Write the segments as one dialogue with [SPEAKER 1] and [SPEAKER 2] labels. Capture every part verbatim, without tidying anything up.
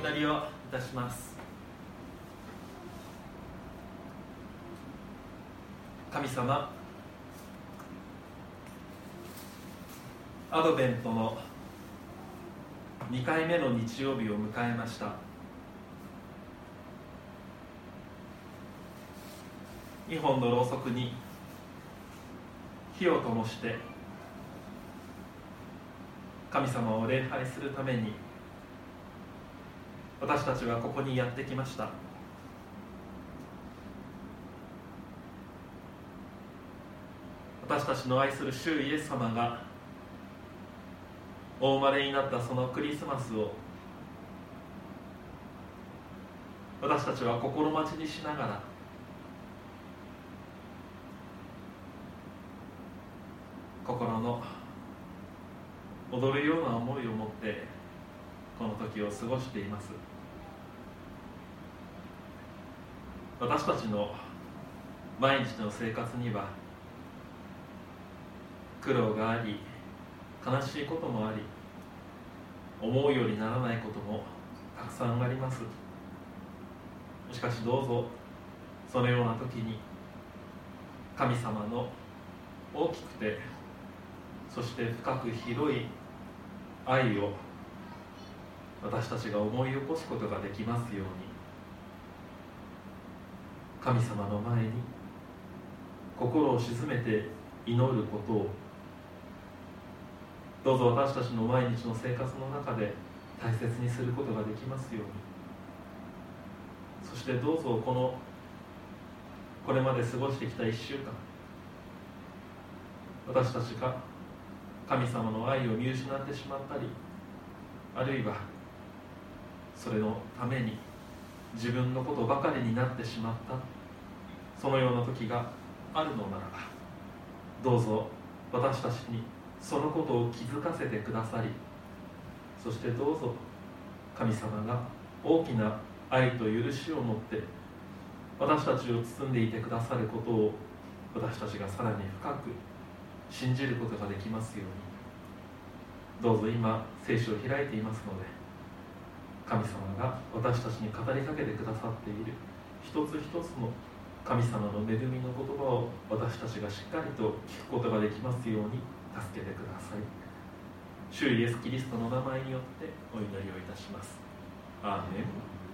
[SPEAKER 1] 祈りをいたします。神様、アドベントのにかいめの日曜日を迎えました。にほんのろうそくに火を灯して神様を礼拝するために私たちはここにやってきました。私たちの愛する主イエス様がお生まれになったそのクリスマスを私たちは心待ちにしながら心の踊るような思いを持ってこの時を過ごしています。私たちの毎日の生活には苦労があり、悲しいこともあり、思うようにならないこともたくさんあります。しかしどうぞそのような時に神様の大きくてそして深く広い愛を私たちが思い起こすことができますように、神様の前に心を静めて祈ることをどうぞ私たちの毎日の生活の中で大切にすることができますように。そしてどうぞこのこれまで過ごしてきたいっしゅうかん、私たちが神様の愛を見失ってしまったり、あるいはそれのために自分のことばかりになってしまった、そのような時があるのならば、どうぞ私たちにそのことを気づかせてくださり、そしてどうぞ神様が大きな愛と許しを持って私たちを包んでいてくださることを私たちがさらに深く信じることができますように。どうぞ今聖書を開いていますので、神様が私たちに語りかけてくださっている一つ一つの神様の恵みの言葉を私たちがしっかりと聞くことができますように助けてください。主イエスキリストの名前によってお祈りをいたします。アーメン。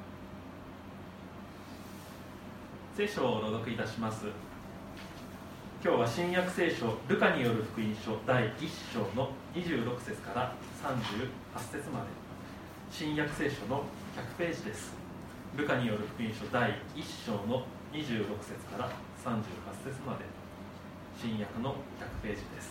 [SPEAKER 1] 聖書を朗読いたします。今日は新約聖書ルカによる福音書だいいっ章のにじゅうろく節からさんじゅうはち節まで、新約聖書のひゃくページです。ルカによる福音書だいいっ章のにじゅうろく節からさんじゅうはち節まで、新約のひゃくページです。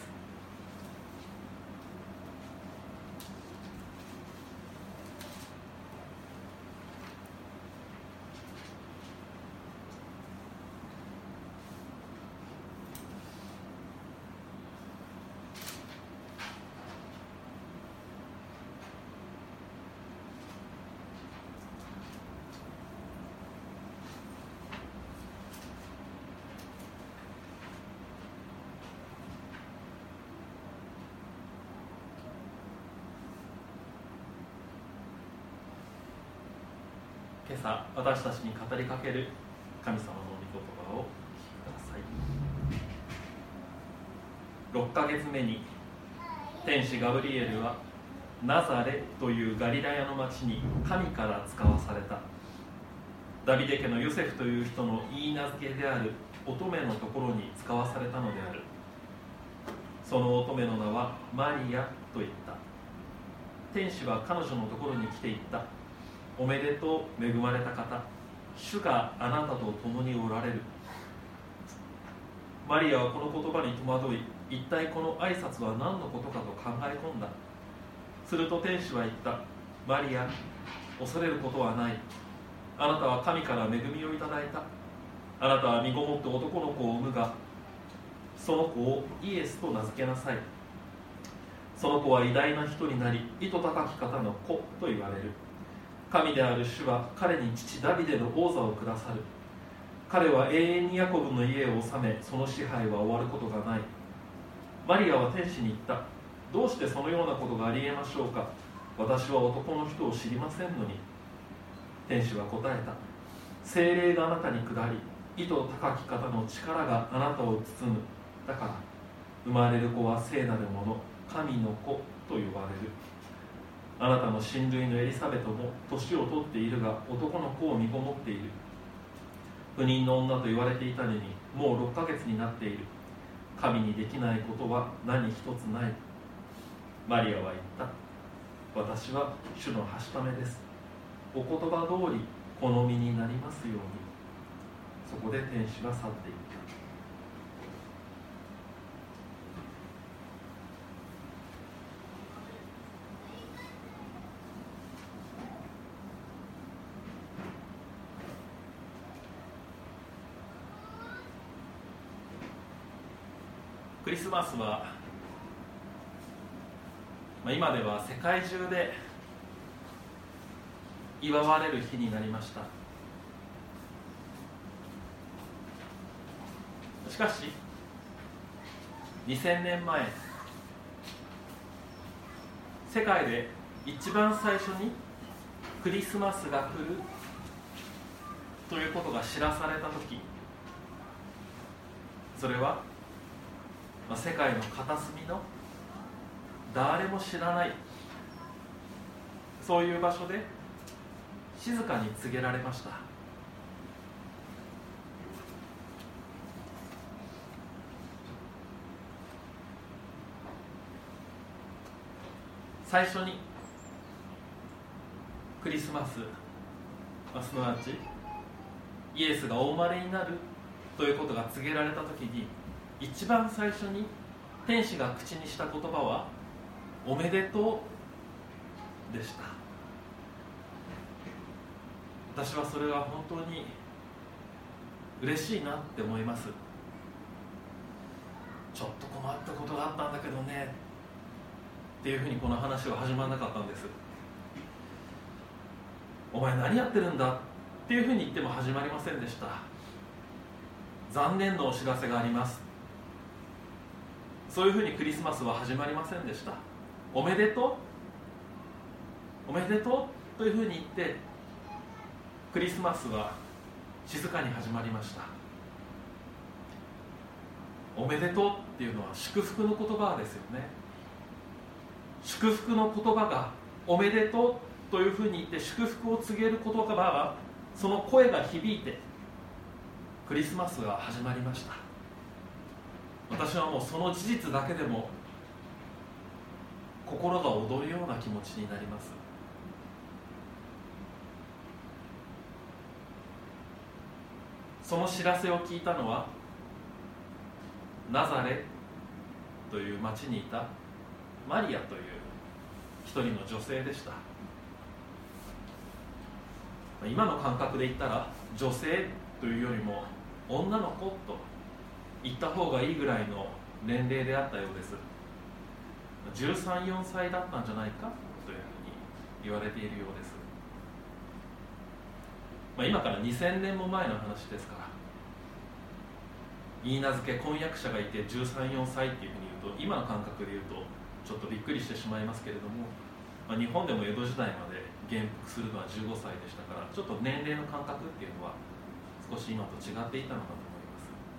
[SPEAKER 1] 今朝私たちに語りかける神様の御言葉をお聞きください。ろっかげつめに天使ガブリエルはナザレというガリラヤの町に神から使わされたダビデ家のヨセフという人の言い名付けである乙女のところに使わされたのである。その乙女の名はマリアと言った。天使は彼女のところに来て言った。おめでとう、恵まれた方、主があなたと共におられる。マリアはこの言葉に戸惑い、一体この挨拶は何のことかと考え込んだ。すると天使は言った。マリア、恐れることはない。あなたは神から恵みをいただいた。あなたは身ごもって男の子を産むが、その子をイエスと名付けなさい。その子は偉大な人になり、糸高き方の子と言われる。神である主は彼に父ダビデの王座をくださる。彼は永遠にヤコブの家を治め、その支配は終わることがない。マリアは天使に言った。どうしてそのようなことがありえましょうか。私は男の人を知りませんのに。 天使は答えた。聖霊があなたに下り、意図高き方の力があなたを包む。だから生まれる子は聖なるもの、神の子と呼ばれる。あなたの親類のエリザベトも年を取っているが、男の子を身ごもっている。不妊の女と言われていたのに、もうろっかげつになっている。神にできないことは何一つない。マリアは言った。私は主のはしためです。お言葉通り好みになりますように。そこで天使は去っていった。クリスマスは、まあ、今では世界中で祝われる日になりました。しかしにせんねんまえ、世界で一番最初にクリスマスが来るということが知らされたとき、それは世界の片隅の誰も知らないそういう場所で静かに告げられました。最初にクリスマス、すなわちイエスがお生まれになるということが告げられたときに、一番最初に天使が口にした言葉はおめでとうでした。私はそれは本当に嬉しいなって思います。ちょっと困ったことがあったんだけどねっていうふうにこの話は始まらなかったんです。お前何やってるんだっていうふうに言っても始まりませんでした。残念なお知らせがあります、そういうふうにクリスマスは始まりませんでした。おめでとうおめでとうというふうに言ってクリスマスは静かに始まりました。おめでとうっていうのは祝福の言葉ですよね。祝福の言葉がおめでとうというふうに言って祝福を告げる言葉は、その声が響いてクリスマスが始まりました。私はもうその事実だけでも心が躍るような気持ちになります。その知らせを聞いたのはナザレという町にいたマリアという一人の女性でした。今の感覚で言ったら女性というよりも女の子と言った方がいいぐらいの年齢であったようです。じゅうさん、よんさいだったんじゃないかというふうに言われているようです。まあ、今からにせんねんも前の話ですから、言い名付け婚約者がいてじゅうさん、よんさいっていうふうに言うと、今の感覚で言うとちょっとびっくりしてしまいますけれども、まあ、日本でも江戸時代まで元服するのはじゅうごさいでしたから、ちょっと年齢の感覚っていうのは少し今と違っていたのかと思い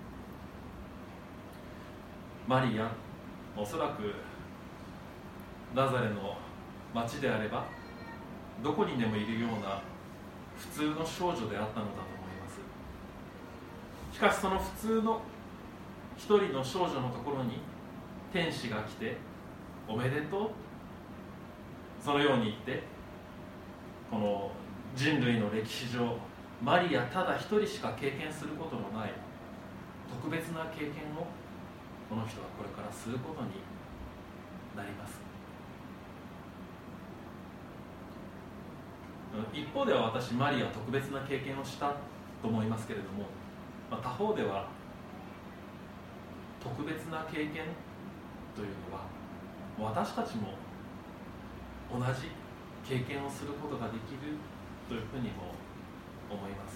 [SPEAKER 1] ます。マリア、おそらくナザレの町であればどこにでもいるような普通の少女であったのだと思います。しかしその普通の一人の少女のところに天使が来ておめでとう、そのように言って、この人類の歴史上マリアただ一人しか経験することのない特別な経験をこの人はこれからすることになります。一方では私マリアは特別な経験をしたと思いますけれども、まあ、他方では特別な経験というのは私たちも同じ経験をすることができるというふうにも思います。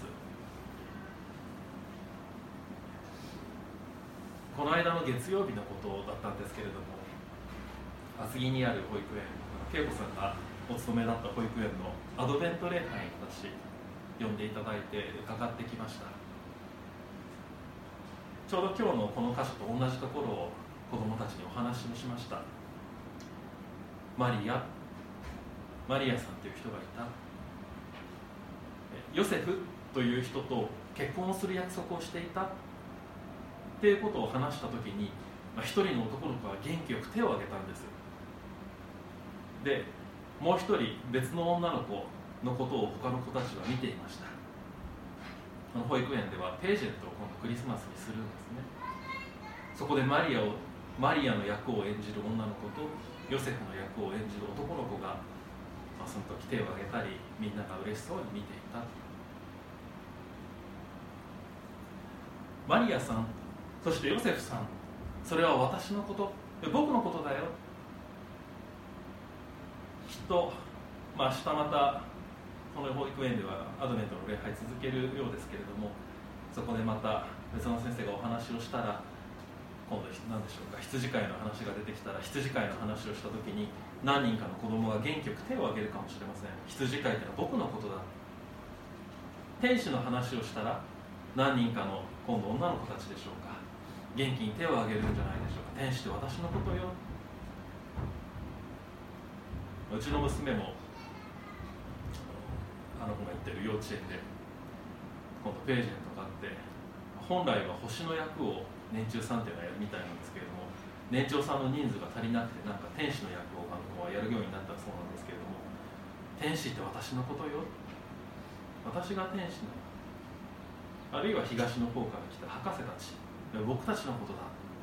[SPEAKER 1] この間の月曜日のことだったんですけれども、厚木にある保育園、恵子さんがお勤めだった保育園のアドベント礼拝に私呼んでいただいて伺ってきました。ちょうど今日のこの箇所と同じところを子どもたちにお話をしました。マリアマリアさんという人がいた。ヨセフという人と結婚をする約束をしていたっていうことを話したときに、まあ、一人の男の子は元気よく手を挙げたんです。でもう一人別の女の子のことを他の子たちは見ていました。この保育園ではページェットを今度クリスマスにするんですね。そこでマリアをマリアの役を演じる女の子とヨセフの役を演じる男の子が、まあ、その時手を挙げたりみんなが嬉しそうに見ていた。マリアさん、そしてヨセフさん、それは私のこと、僕のことだよ。きっと、まあ、明日またこの保育園ではアドベントの礼拝続けるようですけれども、そこでまた別の先生がお話をしたら、今度何でしょうか、羊飼いの話が出てきたら、羊飼いの話をしたときに何人かの子供が元気よく手を挙げるかもしれません。羊飼いというのは僕のことだ。天使の話をしたら何人かの今度女の子たちでしょうか、元気に手を挙げるんじゃないでしょうか。天使って私のことよ。うちの娘もあの子が行ってる幼稚園で今度ページェントがあって、本来は星の役を年中さんっていうのはやるみたいなんですけれども、年長さんの人数が足りなくてなんか天使の役をあの子はやるようになったそうなんですけれども、天使って私のことよ、私が天使なの。あるいは東の方から来た博士たち、僕たちのことだ。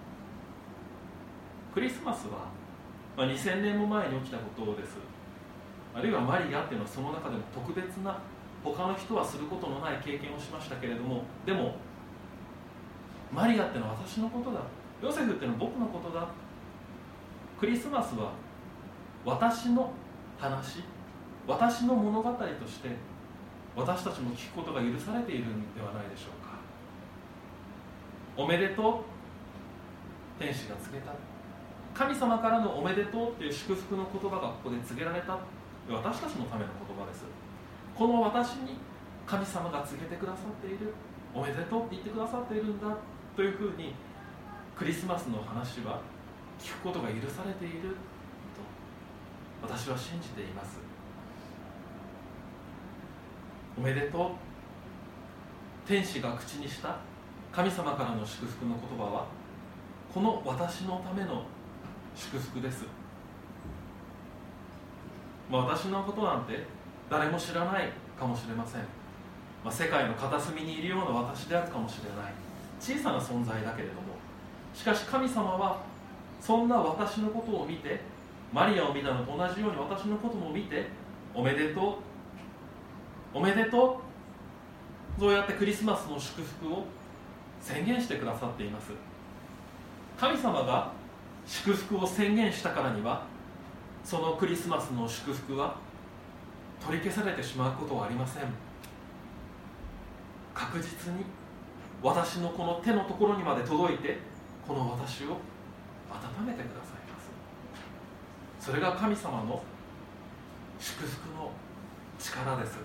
[SPEAKER 1] クリスマスは、まあ、にせんねんも前に起きたことです。あるいはマリアっていうのはその中でも特別な、他の人はすることのない経験をしましたけれども、でもマリアっていうのは私のことだ、ヨセフっていうのは僕のことだ。クリスマスは私の話、私の物語として私たちも聞くことが許されているんではないでしょうか。おめでとう、天使が告げた。神様からのおめでとうという祝福の言葉がここで告げられた。私たちのための言葉です。この私に神様が告げてくださっている、おめでとうって言ってくださっているんだというふうに、クリスマスの話は聞くことが許されていると私は信じています。おめでとう、天使が口にした神様からの祝福の言葉はこの私のための祝福です。まあ、私のことなんて誰も知らないかもしれません。まあ、世界の片隅にいるような私であるかもしれない、小さな存在だけれども、しかし神様はそんな私のことを見て、マリアを見たのと同じように私のことも見て、おめでとうおめでとう、そうやってクリスマスの祝福を宣言してくださっています。神様が祝福を宣言したからには、そのクリスマスの祝福は取り消されてしまうことはありません。確実に私のこの手のところにまで届いて、この私を温めてくださいます。それが神様の祝福の力です。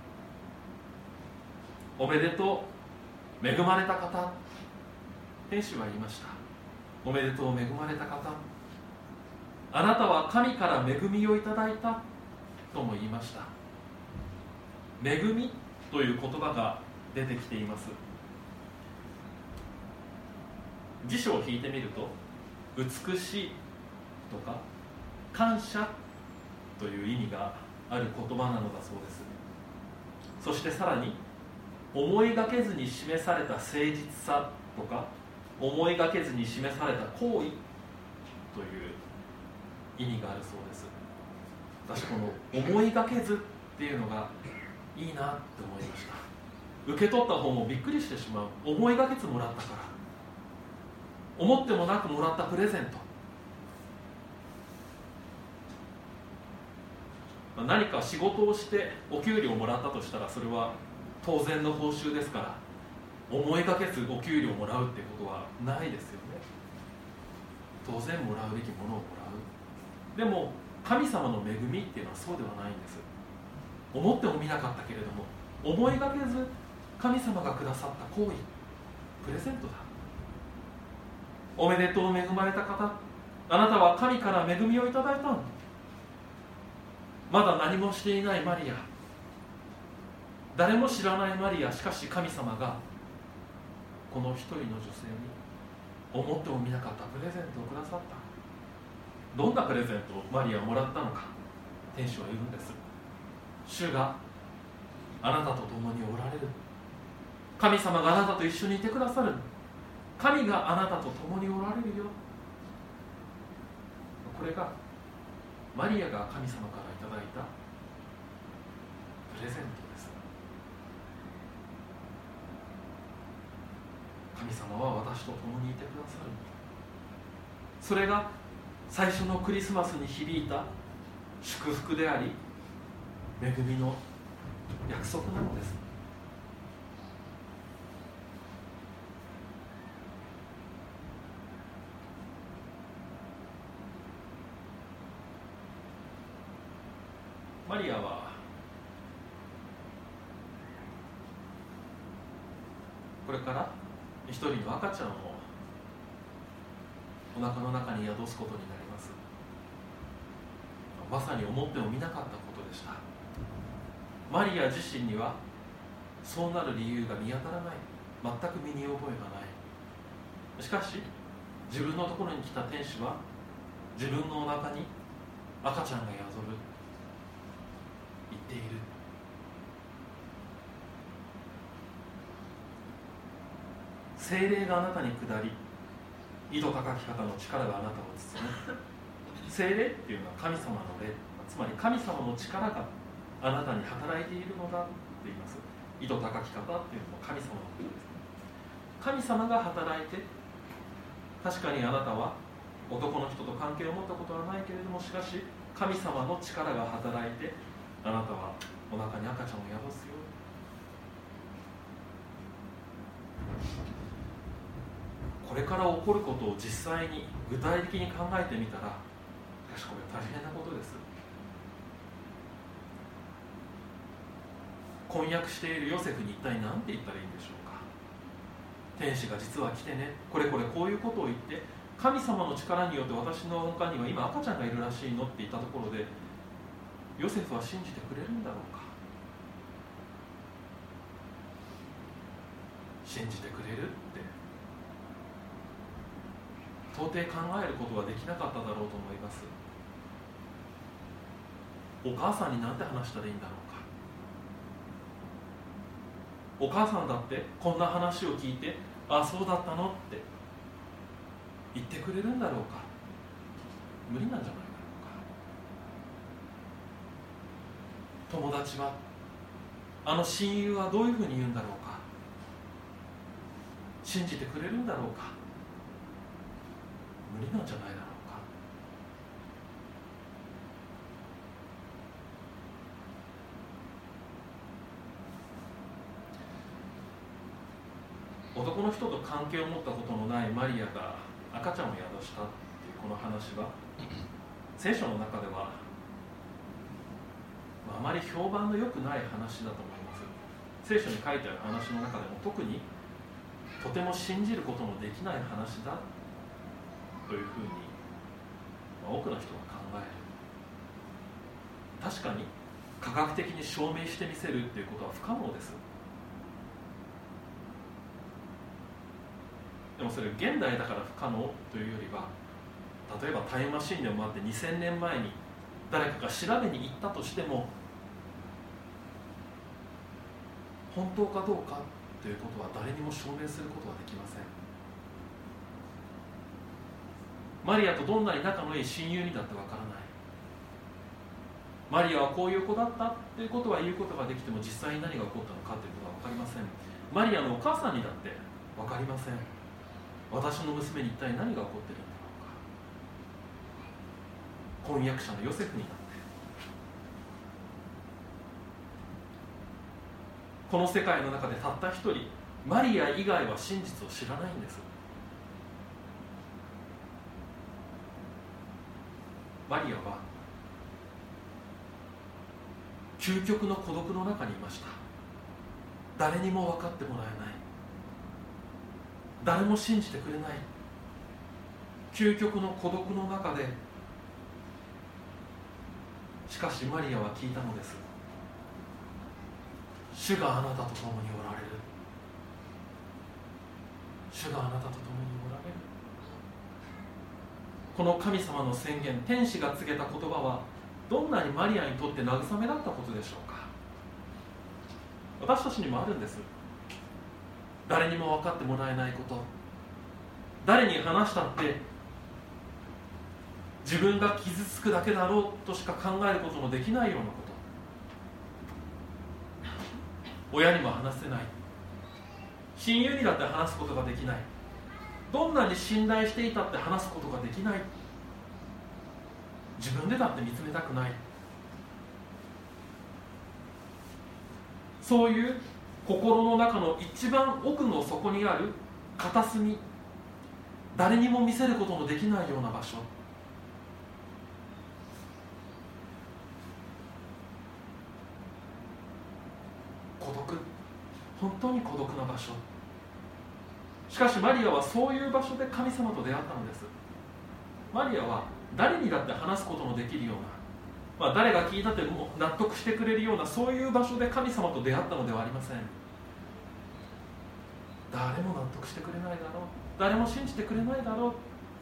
[SPEAKER 1] おめでとう、恵まれた方、天使は言いました。おめでとう、恵まれた方、あなたは神から恵みをいただいたとも言いました。恵みという言葉が出てきています。辞書を引いてみると、美しいとか感謝という意味がある言葉なのだそうです。そしてさらに、思いがけずに示された誠実さとか、思いがけずに示された行為という意味があるそうです。私この思いがけずっていうのがいいなって思いました。受け取った方もびっくりしてしまう。思いがけずもらったから、思ってもなくもらったプレゼント、何か仕事をしてお給料をもらったとしたら、それは当然の報酬ですから、思いがけずお給料をもらうっていうことはないですよね。当然もらうべきものをもらう。でも神様の恵みっていうのはそうではないんです。思ってもみなかったけれども思いがけず神様がくださった行為、プレゼントだ。おめでとう、恵まれた方、あなたは神から恵みをいただいたの。まだ何もしていないマリア、誰も知らないマリア、しかし神様がこの一人の女性に思ってもみなかったプレゼントをくださった。どんなプレゼントをマリアはもらったのか、天使は言うんです。主があなたと共におられる。神様があなたと一緒にいてくださる。神があなたと共におられるよ。これがマリアが神様からいただいたプレゼントです。神様は私と共にいてくださる。それが最初のクリスマスに響いた祝福であり、恵みの約束なのです。マリアはこれから一人の赤ちゃんをお腹の中に宿すことになります。まさに思ってもみなかったことでした。マリア自身にはそうなる理由が見当たらない、全く身に覚えがない。しかし自分のところに来た天使は自分のお腹に赤ちゃんが宿る、言っている。聖霊があなたに下り、井戸高き方の力があなたを包む。聖霊っていうのは神様の霊、つまり神様の力があなたに働いているのだと言います。井戸高き方っていうのも神様のことです。神様が働いて、確かにあなたは男の人と関係を持ったことはないけれども、しかし神様の力が働いてあなたはお腹に赤ちゃんを宿すよ。これから起こることを実際に具体的に考えてみたら、しかしこれは大変なことです。婚約しているヨセフに一体何て言ったらいいんでしょうか。天使が実は来てね、これこれこういうことを言って、神様の力によって私の他には今赤ちゃんがいるらしいのって言ったところで、ヨセフは信じてくれるんだろうか。信じてくれるって到底考えることはできなかっただろうと思います。お母さんに何て話したらいいんだろうか。お母さんだってこんな話を聞いて、ああそうだったのって言ってくれるんだろうか。無理なんじゃないだろうか。友達は、あの親友はどういうふうに言うんだろうか。信じてくれるんだろうか。無理なんじゃないだろうか。男の人と関係を持ったことのないマリアが赤ちゃんを宿したっていうこの話は、聖書の中では、まあ、あまり評判の良くない話だと思います。聖書に書いてある話の中でも特にとても信じることのできない話だというふうに、まあ、多くの人が考える。確かに科学的に証明してみせるっていうことは不可能です。でもそれ現代だから不可能というよりは、例えばタイムマシンでもあってにせんねんまえに誰かが調べに行ったとしても、本当かどうかということは誰にも証明することはできません。マリアとどんなに仲のいい親友にだってわからない。マリアはこういう子だったということは言うことができても、実際に何が起こったのかということは分かりません。マリアのお母さんにだって分かりません。私の娘に一体何が起こっているんだろうか。婚約者のヨセフにだって、この世界の中でたった一人、マリア以外は真実を知らないんです。マリアは究極の孤独の中にいました。 誰にも分かってもらえない、誰も信じてくれない究極の孤独の中で、しかしマリアは聞いたのです。主があなたと共におられる、主があなたと共におられる。この神様の宣言、天使が告げた言葉はどんなにマリアにとって慰めだったことでしょうか。私たちにもあるんです。誰にも分かってもらえないこと、誰に話したって自分が傷つくだけだろうとしか考えることのできないようなこと、親にも話せない、親友にだって話すことができない、どんなに信頼していたって話すことができない、自分でだって見つめたくない、そういう心の中の一番奥の底にある片隅、誰にも見せることのできないような場所、孤独、本当に孤独な場所。しかしマリアはそういう場所で神様と出会ったのです。マリアは誰にだって話すことのできるような、まあ、誰が聞いたっても納得してくれるような、そういう場所で神様と出会ったのではありません。誰も納得してくれないだろう、誰も信じてくれないだろう、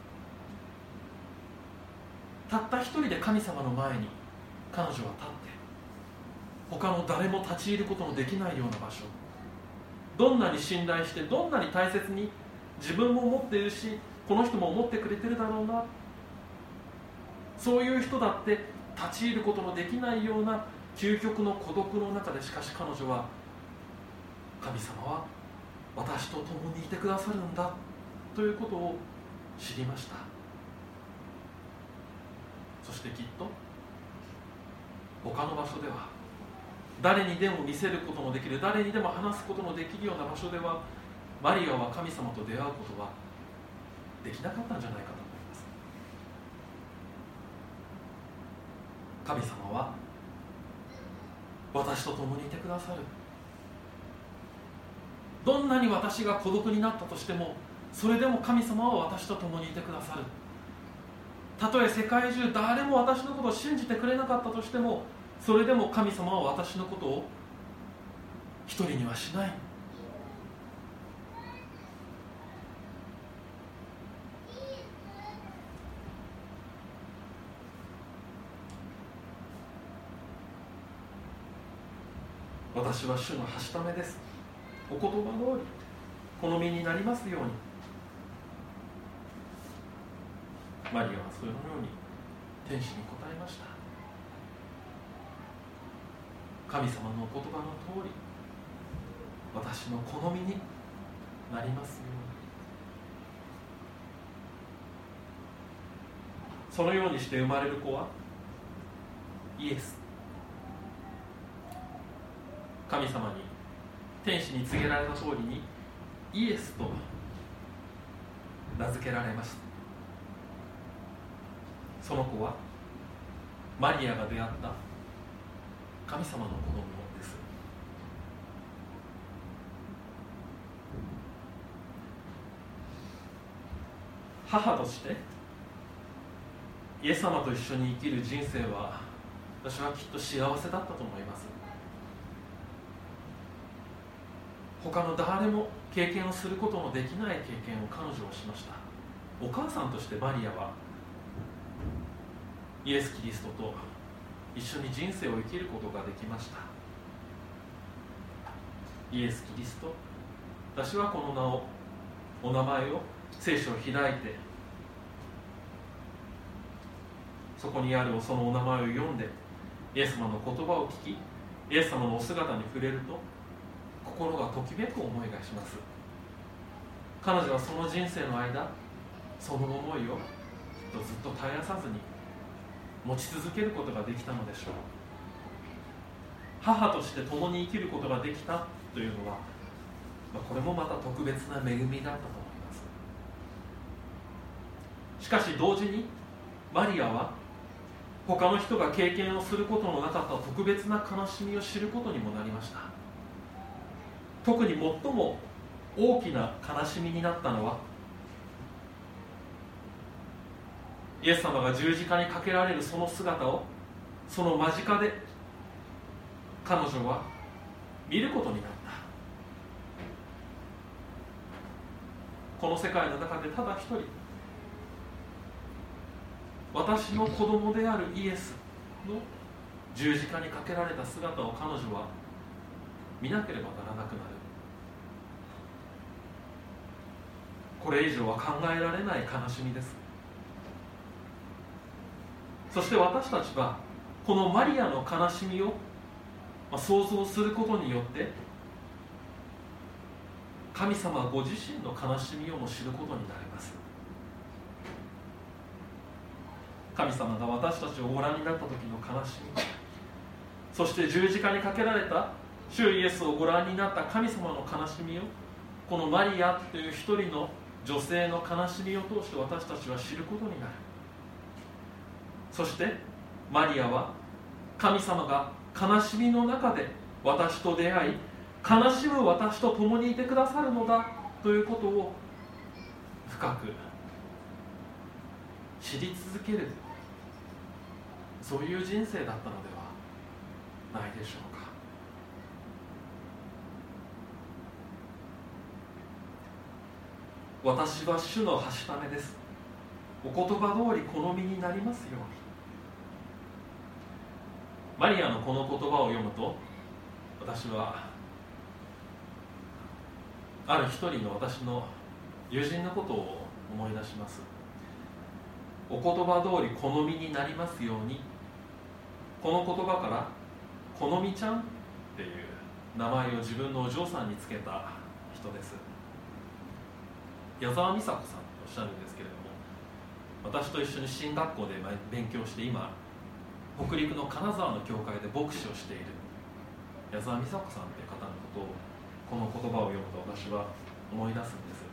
[SPEAKER 1] たった一人で神様の前に彼女は立って、他の誰も立ち入ることのできないような場所、どんなに信頼して、どんなに大切に自分も思っているし、この人も思ってくれてるだろうな、そういう人だって立ち入ることのできないような究極の孤独の中で、しかし彼女は、神様は私と共にいてくださるんだということを知りました。そしてきっと他の場所では、誰にでも見せることのできる、誰にでも話すことのできるような場所では、マリアは神様と出会うことはできなかったんじゃないかと思います。神様は私と共にいてくださる。どんなに私が孤独になったとしても、それでも神様は私と共にいてくださる。たとえ世界中誰も私のことを信じてくれなかったとしても、それでも神様は私のことを一人にはしない。私は主のはしためです。お言葉通りこの身になりますように。マリアはそのように天使に答えました。神様のお言葉の通り、私の好みになりますように。そのようにして生まれる子はイエス。神様に、天使に告げられた通りにイエスと名付けられました。その子はマリアが出会った神様の子供です。母としてイエス様と一緒に生きる人生は、私はきっと幸せだったと思います。他の誰も経験をすることのできない経験を彼女はしました。お母さんとしてマリアはイエス・キリストと一緒に人生を生きることができました。イエス・キリスト、私はこの名を、お名前を聖書を開いて、そこにあるそのお名前を読んで、イエス様の言葉を聞き、イエス様のお姿に触れると心がときめく思いがします。彼女はその人生の間、その思いをきっとずっと絶やさずに持ち続けることができたのでしょう。母として共に生きることができたというのは、まあ、これもまた特別な恵みだったと思います。しかし同時にマリアは他の人が経験をすることのなかった特別な悲しみを知ることにもなりました。 特に最も大きな悲しみになったのは、イエス様が十字架にかけられるその姿をその間近で彼女は見ることになった。この世界の中でただ一人、私の子供であるイエスの十字架にかけられた姿を彼女は見なければならなくなる。これ以上は考えられない悲しみです。そして私たちはこのマリアの悲しみを想像することによって神様ご自身の悲しみをも知ることになります。神様が私たちをご覧になった時の悲しみ、そして十字架にかけられた主イエスをご覧になった神様の悲しみを、このマリアという一人の女性の悲しみを通して私たちは知ることになる。そしてマリアは神様が悲しみの中で私と出会い、悲しむ私と共にいてくださるのだということを深く知り続ける、そういう人生だったのではないでしょうか。私は主のはしためです。お言葉通り好みになりますように。マリアのこの言葉を読むと、私はある一人の私の友人のことを思い出します。お言葉通り好みになりますように、この言葉から好みちゃんっていう名前を自分のお嬢さんにつけた人です。矢沢美佐子さんとおっしゃるんですけれども、私と一緒に進学校で勉強して、今北陸の金沢の教会で牧師をしている矢沢美佐子さんという方のことを、この言葉を読むと私は思い出すんです。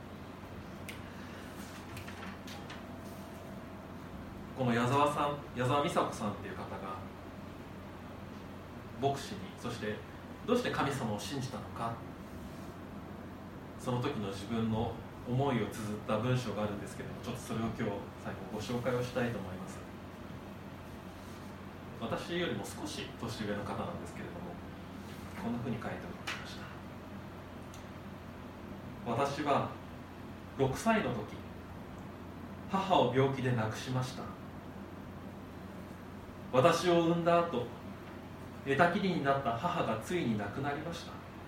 [SPEAKER 1] この矢沢さん、矢沢美佐子さんという方が牧師に、そしてどうして神様を信じたのか、その時の自分の思いを綴った文章があるんですけれども、ちょっとそれを今日最後ご紹介をしたいと思います。私よりも少し年上の方なんですけれども、こんなふうに書いておきました。私はろくさいの時、母を病気で亡くしました。私を産んだ後、寝たきりになった母がついに亡くなりました。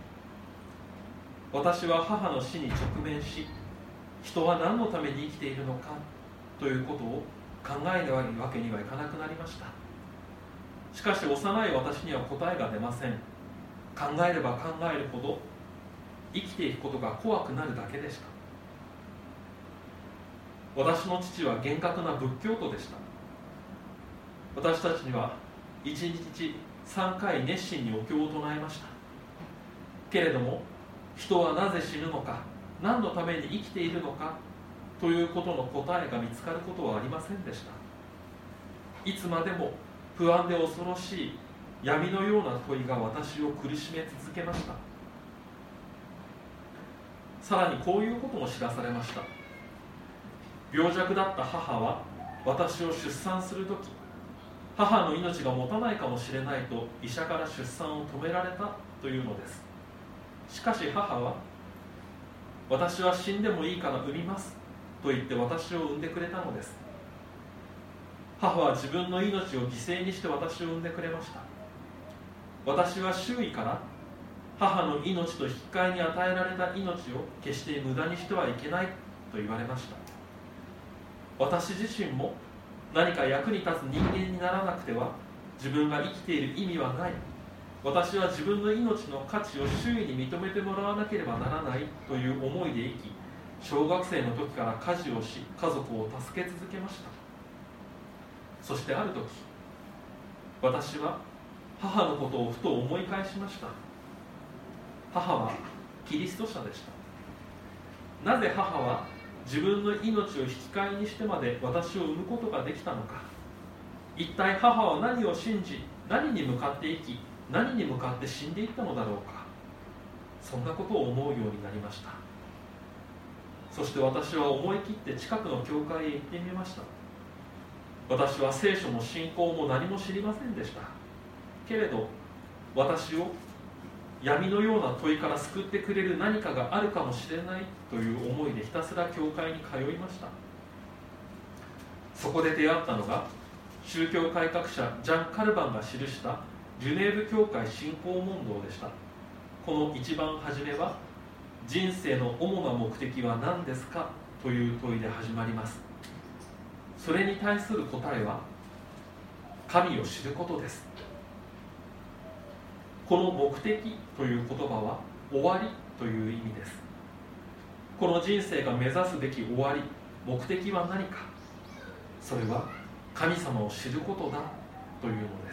[SPEAKER 1] 私は母の死に直面し、人は何のために生きているのかということを考えるわけにはいかなくなりました。しかし幼い私には答えが出ません。考えれば考えるほど生きていくことが怖くなるだけでした。私の父は厳格な仏教徒でした。私たちにはいちにちさんかい熱心にお経を唱えました。けれども、人はなぜ死ぬのか、何のために生きているのかということの答えが見つかることはありませんでした。いつまでも不安で恐ろしい闇のような問いが私を苦しめ続けました。さらにこういうことも知らされました。病弱だった母は私を出産するとき、母の命が持たないかもしれないと医者から出産を止められたというのです。しかし母は、私は死んでもいいから産みますと言って私を産んでくれたのです。母は自分の命を犠牲にして私を産んでくれました。私は周囲から母の命と引き換えに与えられた命を決して無駄にしてはいけないと言われました。私自身も何か役に立つ人間にならなくては自分が生きている意味はない。私は自分の命の価値を周囲に認めてもらわなければならないという思いで生き、小学生の時から家事をし、家族を助け続けました。そしてある時、私は母のことをふと思い返しました。母はキリスト者でした。なぜ母は自分の命を引き換えにしてまで私を産むことができたのか。一体母は何を信じ、何に向かって生き、何に向かって死んでいったのだろうか。 そんなことを思うようになりました。そして私は思い切って近くの教会へ行ってみました。私は聖書も信仰も何も知りませんでした。けれど私を闇のような問いから救ってくれる何かがあるかもしれないという思いでひたすら教会に通いました。そこで出会ったのが宗教改革者ジャン・カルバンが記したジュネーブ教会信仰問答でした。この一番初めは、人生の主な目的は何ですかという問いで始まります。それに対する答えは、神を知ることです。この目的という言葉は終わりという意味です。この人生が目指すべき終わり、目的は何か。それは神様を知ることだというのです。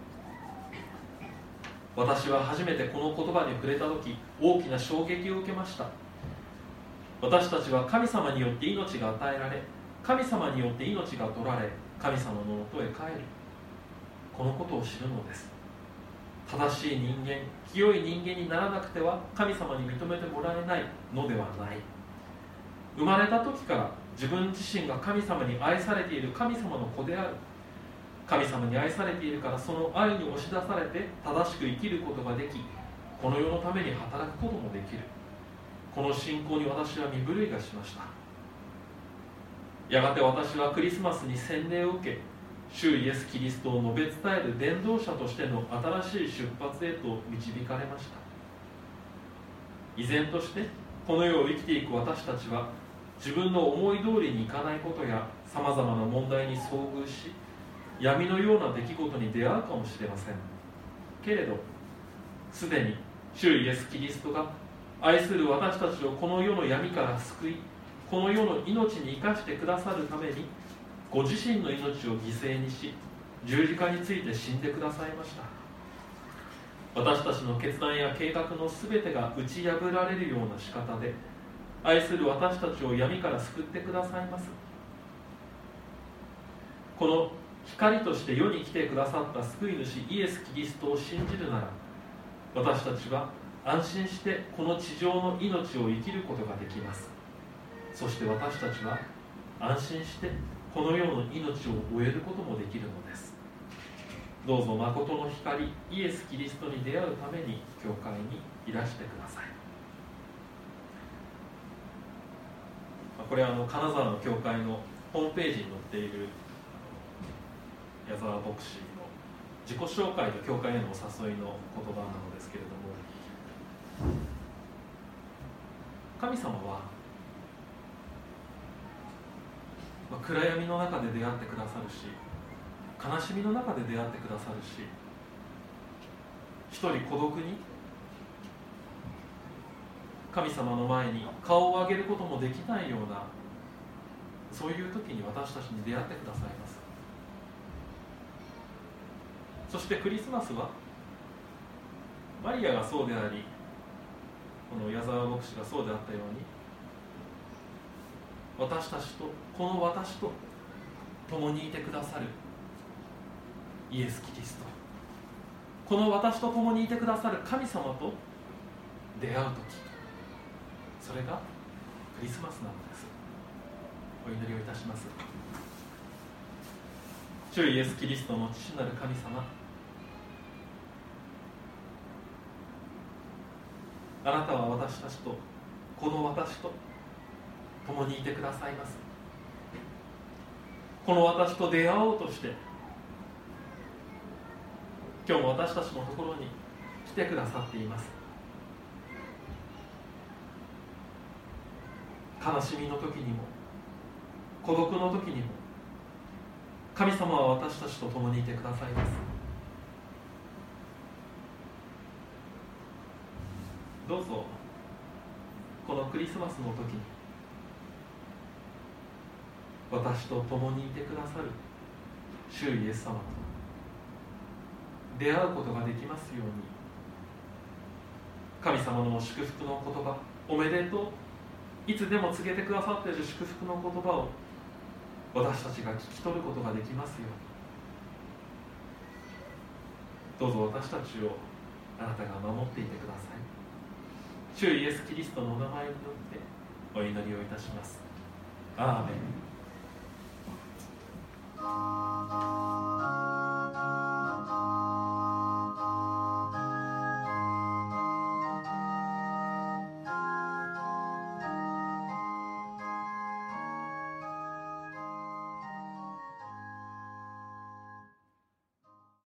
[SPEAKER 1] 私は初めてこの言葉に触れたとき、大きな衝撃を受けました。私たちは神様によって命が与えられ、神様によって命が取られ、神様のもとへ帰る。このことを知るのです。正しい人間、清い人間にならなくては神様に認めてもらえないのではない。生まれた時から自分自身が神様に愛されている神様の子である。神様に愛されているから、その愛に押し出されて正しく生きることができ、この世のために働くこともできる。この信仰に私は身震いがしました。やがて私はクリスマスに洗礼を受け、主イエス・キリストを述べ伝える伝道者としての新しい出発へと導かれました。依然としてこの世を生きていく私たちは、自分の思い通りにいかないことやさまざまな問題に遭遇し、闇のような出来事に出会うかもしれません。けれどすでに主イエス・キリストが愛する私たちをこの世の闇から救い、この世の命に生かしてくださるために、ご自身の命を犠牲にし、十字架について死んでくださいました。私たちの決断や計画のすべてが打ち破られるような仕方で、愛する私たちを闇から救ってくださいます。この光として世に来てくださった救い主イエス・キリストを信じるなら、私たちは安心してこの地上の命を生きることができます。そして私たちは安心してこの世の命を終えることもできるのです。どうぞ誠の光イエス・キリストに出会うために教会にいらしてください。これはあの金沢の教会のホームページに載っている矢沢牧師の自己紹介と教会へのお誘いの言葉なのですけれども、神様は、まあ、暗闇の中で出会ってくださるし、悲しみの中で出会ってくださるし、一人孤独に神様の前に顔を上げることもできないような、そういう時に私たちに出会ってくださいます。そしてクリスマスはマリアがそうであり、この矢沢牧師がそうであったように、私たちとこの私と共にいてくださるイエス・キリスト、この私と共にいてくださる神様と出会う時、それがクリスマスなのです。お祈りをいたします。主イエス・キリストの父なる神様、あなたは私たちとこの私と共にいてくださいます。この私と出会おうとして今日も私たちのところに来てくださっています。悲しみの時にも孤独の時にも神様は私たちと共にいてくださいます。どうぞこのクリスマスの時に私と共にいてくださる主イエス様と出会うことができますように、神様の祝福の言葉、おめでとう、いつでも告げてくださっている祝福の言葉を私たちが聞き取ることができますように、どうぞ私たちをあなたが守っていてください。 主イエスキリストのお名前によってお祈りをいたします。アーメン。